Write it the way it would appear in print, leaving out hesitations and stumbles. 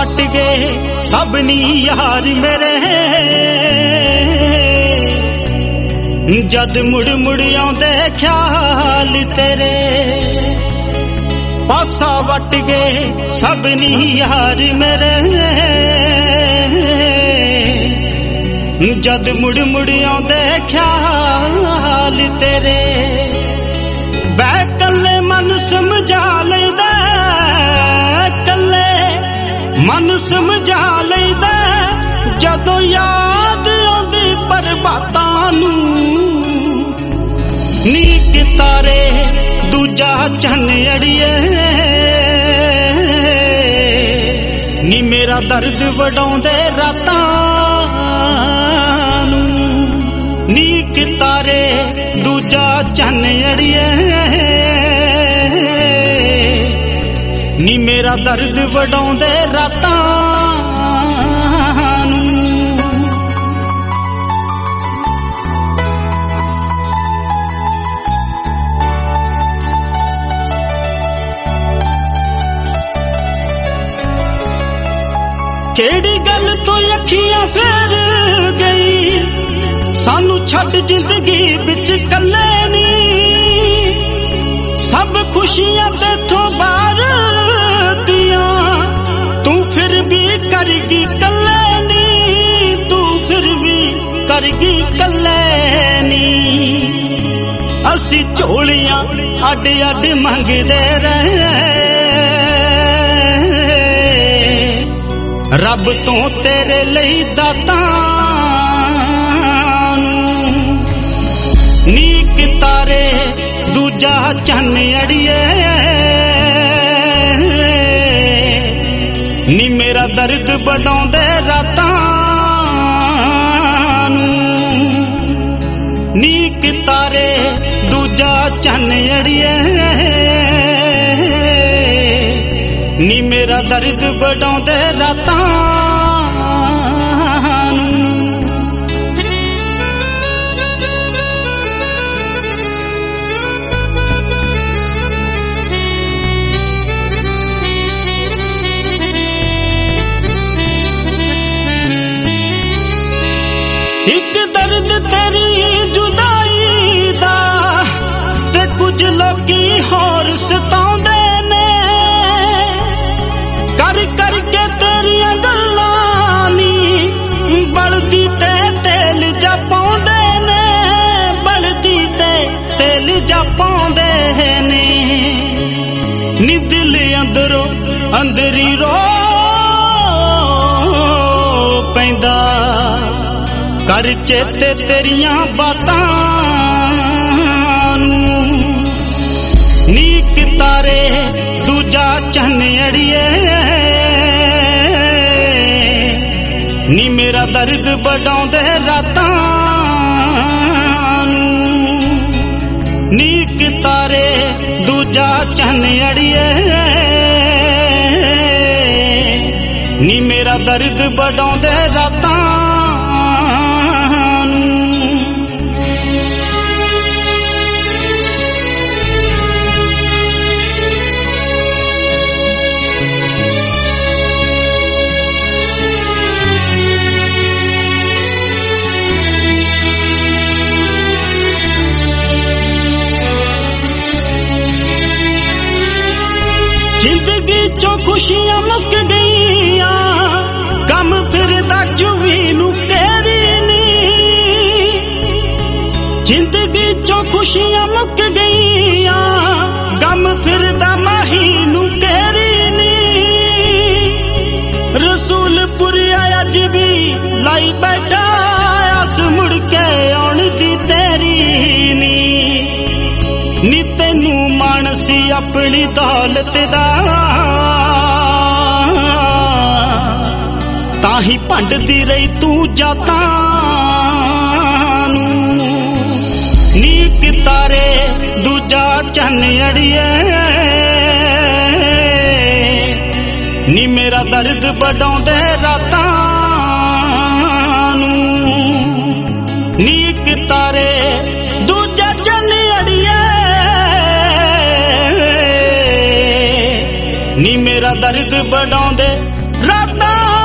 what गए सब नी यार मेरे जद मुड़ मुड़ आउंदे ख्याल तेरे पासा वट गए सब नी यार मेरे जद मुड़ मुड़ आउंदे ख्याल तेरे बै कल्ले मन समझा लैंदा कल्ले मन समझा लैंदा जदों याद आउंदी परबातां नूं नीक तारे दूजा चन्न अड़िए नी मेरा दर्द वडाउंदे रातां नूं नीक तारे दूजा चन्न अड़िए नी मेरा दर्द वडाउंदे रातां केड़ी गल तो अखियां फेर गई सानू छड्ड जिंदगी विच कल्ले नी सब खुशियां तेथों बाहर दियां तू फिर भी करगी कल्ले नी तू फिर भी करगी कल्ले नी असी झोलियां अड अड मंगदे रहे रब तो तेरे लई दातां नीक तारे दूजा चन्न अड़िए नी मेरा दर्द वडाउंदे रातां नीक तारे दूजा चन्न अड़िए नी मेरा दर्द वडाउंदे रातां एक दर्द तेरी जुदाई दा ते कुछ लोकी होर सताउंदे ने कर करके तेरियां गल्लां नी बलदी ते तेल जा पाउंदे ने बलदी ते तेल जा पाउंदे ने नी दिल अंदरों अंदरी रो पैंदा कर चेते तेरियां बातां नीक तारे दूजा चन्न अड़िए नी मेरा दर्द वडाउंदे रातां नीक तारे दूजा चन्न अड़िए नी मेरा दर्द वडाउंदे रातां जिंदगी चो खुशियां मुक गईया गम फिरदा जुवी नू केरी नी जिंदगी चो खुशियां मुक गईया गम फिरदा माही नू केरी नी रसूलपुर अज भी लाई बैठा आस मुड़ के आउण दी तेरी नी तेनू मानसी अपनी दौलत दा ताही भंडदी रही तू जातां नीक तारे दूजा चन्न अड़िए नी मेरा दर्द वडाउंदे रातां नीक तारे दूजा चन्न अड़िए नी मेरा दर्द वडाउंदे ਰਾਤਾਂ